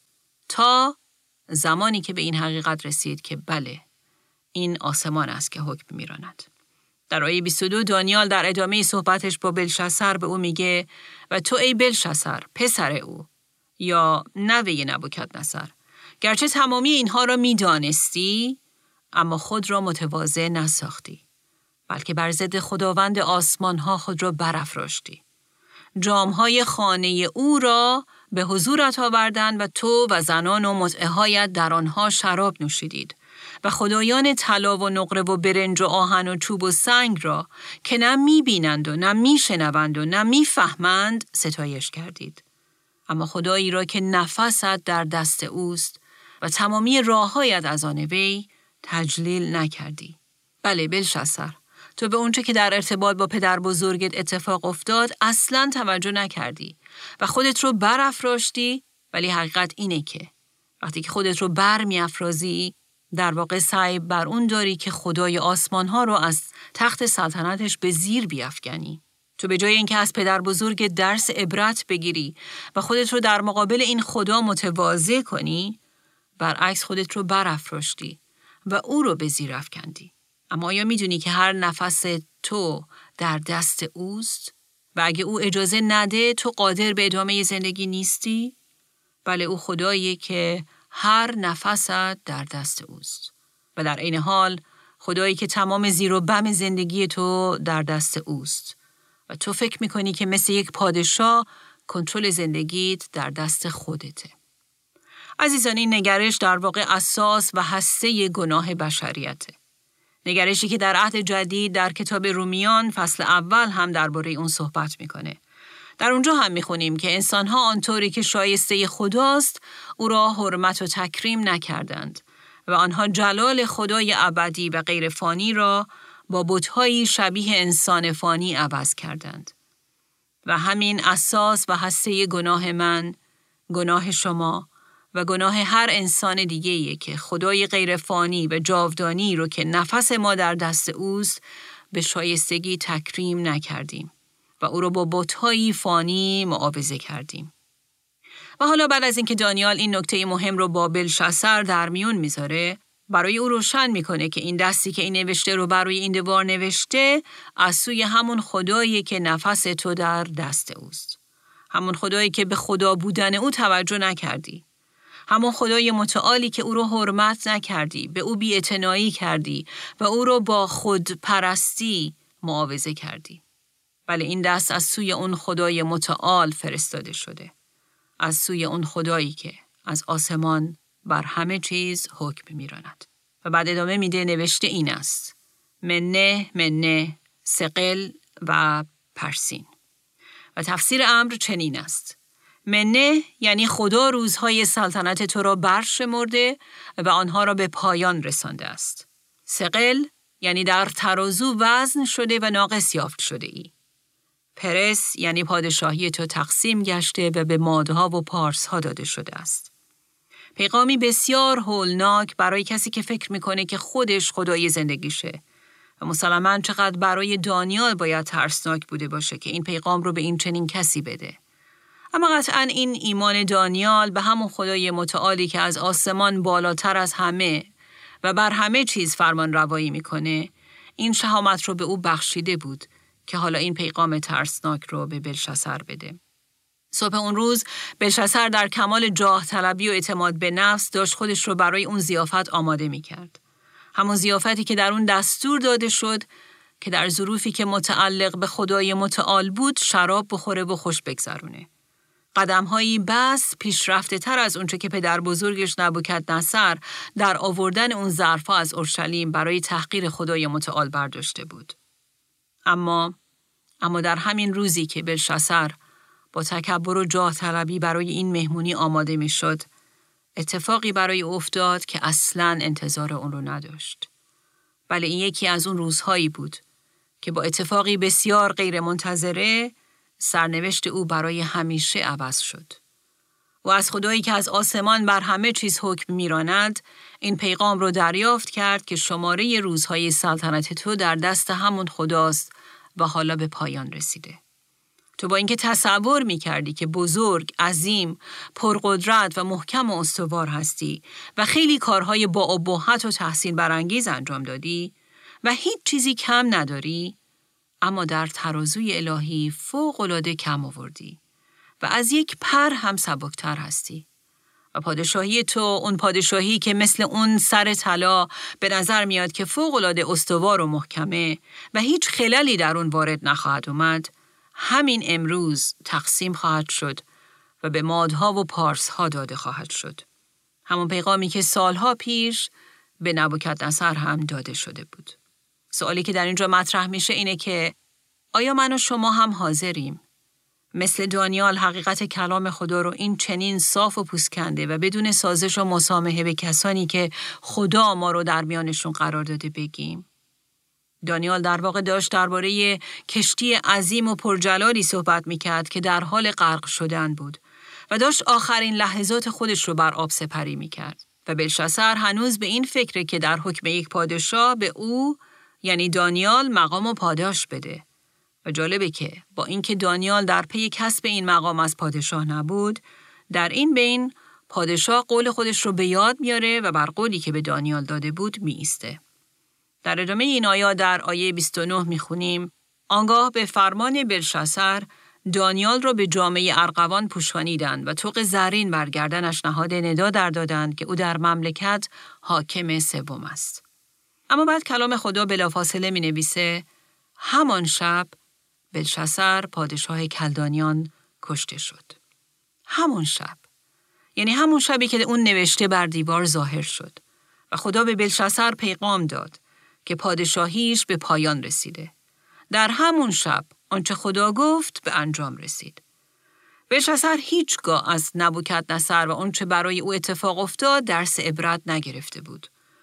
تا زمانی که به این حقیقت رسید که بله، این آسمان است که حکم میراند. در آیه 22 دانیال در ادامه صحبتش با بلشسر به او میگه و تو ای بلشسر پسر او یا نوه نبوکدنصر، گرچه تمامی اینها را میدانستی اما خود را متواضع نساختی، بلکه بر ضد خداوند آسمانها خود را برافراشتی. جامهای خانه او را به حضورت آوردند و تو و زنان و متعهایت در آنها شراب نوشیدید و خدایان طلا و نقره و برنج و آهن و چوب و سنگ را که نه می‌بینند و نه می‌شنوند و نه می‌فهمند ستایش کردید. اما خدایی را که نفست در دست اوست و تمامی راه‌هایت از آن وی تجلیل نکردی. بله بلشسر، تو به اونچه که در ارتباط با پدر بزرگت اتفاق افتاد اصلاً توجه نکردی و خودت رو برافراشتی، ولی حقیقت اینه که وقتی که خودت رو بر میافرازی در واقع سعی بر اون داری که خدای آسمانها رو از تخت سلطنتش به زیر بیافکنی. تو به جای اینکه از پدر بزرگ درس عبرت بگیری و خودت رو در مقابل این خدا متواضع کنی، برعکس خودت رو برافراشتی و او رو به زیر افکندی. اما آیا میدونی که هر نفس تو در دست اوست و اگه او اجازه نده تو قادر به ادامه زندگی نیستی؟ بله، او خداییه که هر نفست در دست اوست و در عین حال خدایی که تمام زیر و بم زندگی تو در دست اوست و تو فکر میکنی که مثل یک پادشاه کنترل زندگیت در دست خودته. عزیزان، این نگرش در واقع اساس و هسته گناه بشریته. نگرشی که در عهد جدید در کتاب رومیان فصل اول هم درباره اون صحبت میکنه. در اونجا هم میخونیم که انسانها آنطوری که شایسته خداست او را حرمت و تکریم نکردند و آنها جلال خدای ابدی و غیر فانی را با بت‌هایی شبیه انسان فانی عوض کردند. و همین اساس و هسته گناه من، گناه شما و گناه هر انسان دیگه‌ایه که خدای غیر فانی و جاودانی رو که نفس ما در دست اوست به شایستگی تکریم نکردیم و او رو با بت‌های فانی معاوضه کردیم. و حالا بعد از اینکه دانیال این نکته مهم رو با بلشسر در میون میذاره، برای او روشن میکنه که این دستی که این نوشته رو برای این دوار نوشته از سوی همون خدایی که نفس تو در دست اوست. همون خدایی که به خدا بودن او توجه نکردی. همون خدای متعالی که او رو حرمت نکردی، به او بی‌اعتنایی کردی و او رو با خود پرستی معاوضه کردی. بله، این دست از سوی اون خدای متعال فرستاده شده. از سوی اون خدایی که از آسمان بر همه چیز حکم میراند. و بعد ادامه میده نوشته این است: منه، ثقل و پرسین. و تفسیر امر چنین است: منه یعنی خدا روزهای سلطنت تو را برشمرده و آنها را به پایان رسانده است. ثقل یعنی در ترازو وزن شده و ناقص یافت شده ای. پرس یعنی پادشاهی تو تقسیم گشته و به مادها و پارسها داده شده است. پیغامی بسیار هولناک برای کسی که فکر میکنه که خودش خدای زندگیشه و مسلماً چقدر برای دانیال باید ترسناک بوده باشه که این پیغام رو به این چنین کسی بده. اما قطعاً این ایمان دانیال به همون خدای متعالی که از آسمان بالاتر از همه و بر همه چیز فرمان روایی میکنه، این شهامت رو به او بخشیده بود که حالا این پیغام ترسناک رو به بلشسر بده. صبح اون روز بلشسر در کمال جاه طلبی و اعتماد به نفس داشت خودش رو برای اون ضیافت آماده میکرد. همون ضیافتی که در اون دستور داده شد که در ظروفی که متعلق به خدای متعال بود شراب بخوره و خوش بگذرونه. قدم‌هایی بس پیشرفته تر از اونچه که پدر بزرگش نبوکدنصر در آوردن اون ظرفا از اورشلیم برای تحقیر خدای متعال برداشته بود. اما اما در همین روزی که بلشاسر با تکبر و جاه طلبی برای این مهمونی آماده می شد، اتفاقی برای او افتاد که اصلاً انتظار اون رو نداشت. بله، این یکی از اون روزهایی بود که با اتفاقی بسیار غیر منتظره سرنوشت او برای همیشه عوض شد. و از خدایی که از آسمان بر همه چیز حکم می‌راند، این پیغام رو دریافت کرد که شماره روزهای سلطنت تو در دست همون خداست و حالا به پایان رسیده. تو با اینکه تصور می‌کردی که بزرگ، عظیم، پرقدرت و محکم و استوار هستی و خیلی کارهای با ابهت و تحسین برانگیز انجام دادی و هیچ چیزی کم نداری، اما در ترازوی الهی فوق‌العاده کم آوردی و از یک پر هم سبکتر هستی. و پادشاهی تو، اون پادشاهی که مثل اون سر طلا به نظر میاد که فوق‌العاده استوار و محکمه و هیچ خللی در اون وارد نخواهد اومد، همین امروز تقسیم خواهد شد و به مادها و پارسها داده خواهد شد. همون پیغامی که سالها پیش به نبوکدنصر هم داده شده بود. سوالی که در اینجا مطرح میشه اینه که آیا من و شما هم حاضریم مثل دانیال حقیقت کلام خدا رو این چنین صاف و پوسکنده و بدون سازش و مسامحه به کسانی که خدا ما رو در میانشون قرار داده بگیم؟ دانیال در واقع داشت درباره کشتی عظیم و پرجلالی صحبت میکرد که در حال غرق شدن بود و داشت آخرین لحظات خودش رو بر آب سپری میکرد. و بلشاسر هنوز به این فکره که در حکم یک پادشاه به او، یعنی دانیال، مقام و پاداش بده. و جالبه که با اینکه دانیال در پی کسب این مقام از پادشاه نبود، در این بین پادشاه قول خودش رو به یاد میاره و بر قولی که به دانیال داده بود میایسته. در ادامه این آیه در آیه 29 میخونیم: آنگاه به فرمان بلشاسر دانیال رو به جامه ارغوان پوشانیدند و طوق زرین بر گردنش نهاده ندا در دادند که او در مملکت حاکم سوم است. اما بعد کلام خدا بلافاصله می نویسه: همان شب بلشاسر پادشاه کلدانیان کشته شد. همون شب، یعنی همون شبی که اون نوشته بر دیوار ظاهر شد و خدا به بلشاسر پیغام داد که پادشاهیش به پایان رسیده. در همون شب آنچه خدا گفت به انجام رسید. بلشاسر هیچگاه از نبوکدنصر و آنچه برای او اتفاق افتاد درس عبرت نگرفته بود.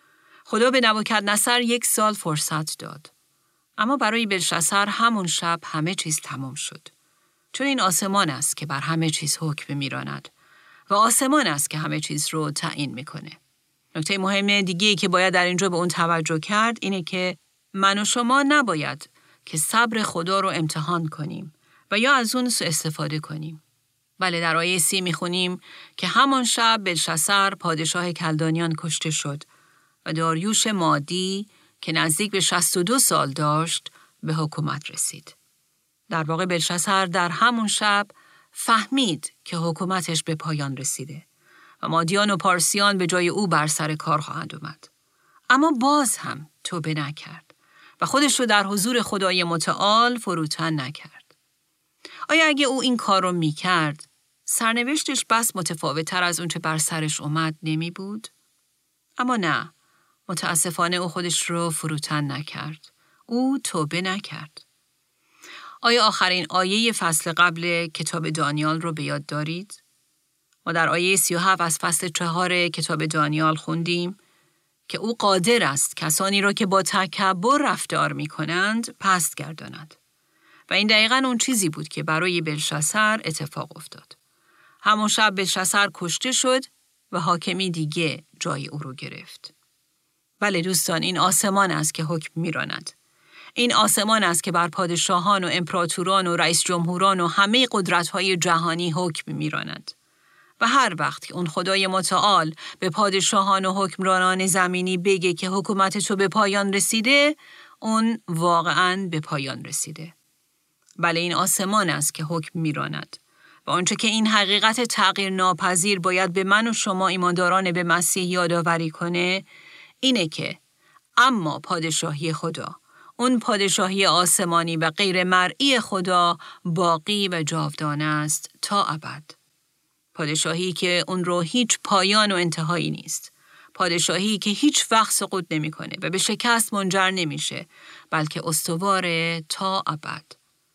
خدا به نبوکدنصر 1 سال فرصت داد. اما برای بلشاسر همون شب همه چیز تمام شد. چون این آسمان است که بر همه چیز حکم می‌راند و آسمان است که همه چیز رو تعیین می‌کنه. نکته مهم دیگه‌ای که باید در اینجا به اون توجه کرد اینه که من و شما نباید که صبر خدا رو امتحان کنیم و یا از اون سوء استفاده کنیم. بله، در آیه 30 می‌خونیم که همان شب بلشاسر پادشاه کلدانیان کشته شد و داریوش مادی که نزدیک به 62 سال داشت به حکومت رسید. در واقع بلشاسر در همون شب فهمید که حکومتش به پایان رسیده و مادیان و پارسیان به جای او بر سر کار خواهند اومد. اما باز هم توبه نکرد و خودش رو در حضور خدای متعال فروتن نکرد. آیا اگه او این کار رو میکرد، سرنوشتش بس متفاوت‌تر از اون چه بر سرش اومد نمی بود؟ اما نه، متاسفانه او خودش رو فروتن نکرد. او توبه نکرد. آیا آخرین آیه فصل قبل کتاب دانیال رو به یاد دارید؟ ما در آیه 37 از فصل 4 کتاب دانیال خوندیم که او قادر است کسانی را که با تکبر رفتار می کنند پست گرداند. و این دقیقاً اون چیزی بود که برای بلشاسر اتفاق افتاد. همون شب بلشاسر کشته شد و حاکمی دیگه جای او رو گرفت. بله دوستان، این آسمان است که حکم می‌راند. این آسمان است که بر پادشاهان و امپراتوران و رئیس جمهوران و همه قدرت‌های جهانی حکم می‌راند. و هر وقت که اون خدای متعال به پادشاهان و حکمرانان زمینی بگه که حکومت تو به پایان رسیده، اون واقعاً به پایان رسیده. بله، این آسمان است که حکم می‌راند. و آنچه که این حقیقت تغییر ناپذیر باید به من و شما ایمانداران به مسیح یادآوری کنه، اینه که اما پادشاهی خدا، اون پادشاهی آسمانی و غیر مرئی خدا باقی و جاودانه است تا ابد. پادشاهی که اون رو هیچ پایان و انتهایی نیست. پادشاهی که هیچ وقت سقوط نمی‌کنه و به شکست منجر نمیشه، بلکه استواره تا ابد.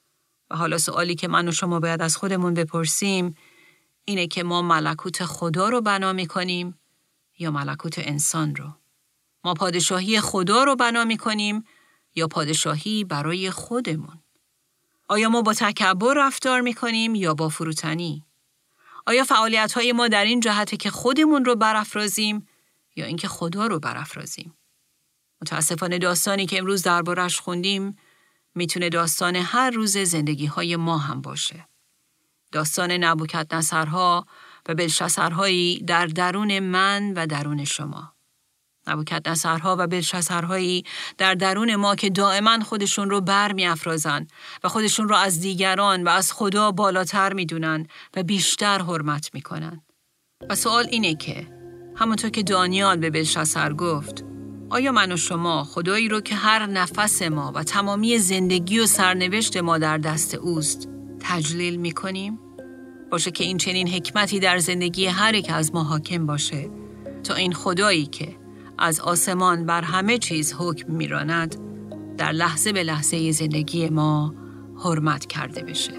و حالا سوالی که من و شما باید از خودمون بپرسیم اینه که ما ملکوت خدا رو بنا می‌کنیم یا ملکوت انسان رو؟ ما پادشاهی خدا رو بنا می‌کنیم یا پادشاهی برای خودمون؟ آیا ما با تکبر رفتار می‌کنیم یا با فروتنی؟ آیا فعالیت‌های ما در این جهته که خودمون رو برافرازیم یا اینکه خدا رو برافرازیم؟ متاسفانه داستانی که امروز درباره‌اش خوندیم میتونه داستان هر روز زندگی‌های ما هم باشه. داستان نبوکدنصرها و بلشسرهایی در درون من و درون شما. نبوکدنصرها و بلشسرهایی در درون ما که دائما خودشون رو برمی‌افرازن و خودشون رو از دیگران و از خدا بالاتر میدونن و بیشتر حرمت میکنن. و سوال اینه که همونطور که دانیال به بلشسر گفت، آیا من و شما خدایی رو که هر نفس ما و تمامی زندگی و سرنوشت ما در دست اوست تجلیل میکنیم؟ باشه که این چنین حکمتی در زندگی هر یک از ما حاکم باشه تا این خدایی که از آسمان بر همه چیز حکم میراند در لحظه به لحظه زندگی ما حرمت کرده بشه.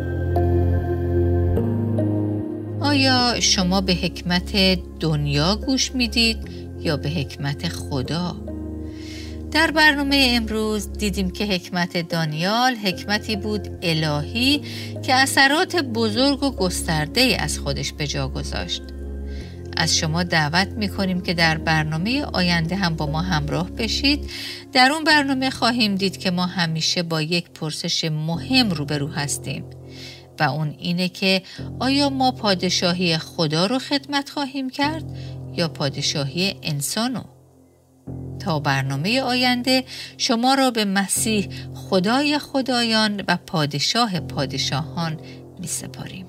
آیا شما به حکمت دنیا گوش میدید یا به حکمت خدا؟ در برنامه امروز دیدیم که حکمت دانیال حکمتی بود الهی که اثرات بزرگ و گسترده از خودش به جا گذاشت. از شما دعوت میکنیم که در برنامه آینده هم با ما همراه بشید. در اون برنامه خواهیم دید که ما همیشه با یک پرسش مهم روبرو هستیم و اون اینه که آیا ما پادشاهی خدا رو خدمت خواهیم کرد یا پادشاهی انسانو؟ تا برنامه آینده شما را به مسیح خدای خدایان و پادشاه پادشاهان می سپاریم.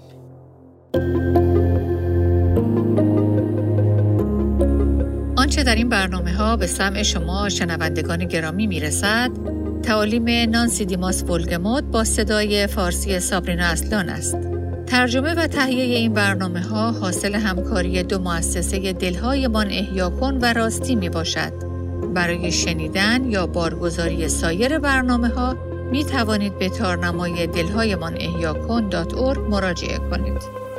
آنچه در این برنامه ها به سمع شما شنوندگان گرامی می رسد تعالیم نانسی دیماس ولگموت با صدای فارسی سابرینا اصلان است. ترجمه و تهیه این برنامه ها حاصل همکاری دو مؤسسه دلهایمان احیا کن و راستی می باشد. برای شنیدن یا بارگزاری سایر برنامه ها می توانید به تارنمای دلهایمان احیا کن .org مراجعه کنید.